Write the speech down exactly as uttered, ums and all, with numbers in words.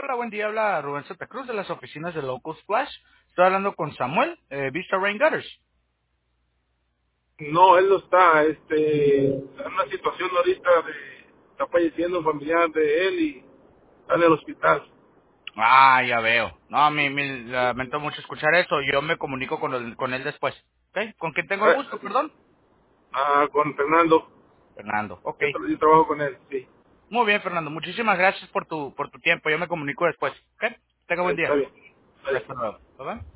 Hola, buen día. Habla Rubén Santa Cruz de las oficinas de Local Splash. Estoy hablando con Samuel, eh, Vista Rain Gutters. No, él no está, este, está en una situación ahorita de, está falleciendo un familiar de él y está en el hospital. Ah, ya veo. No, me, me lamento mucho escuchar eso. Yo me comunico con, el- con él después. ¿Ok? ¿Con quién tengo el gusto, Eh, perdón? ah, con Fernando, Fernando. Ok. yo, tra- yo trabajo con él, sí. Muy bien, Fernando. Muchísimas gracias por tu por tu tiempo. Yo me comunico después. ¿Ok? Tenga buen Está día. bien. Está bien. Hasta luego. Bye-bye.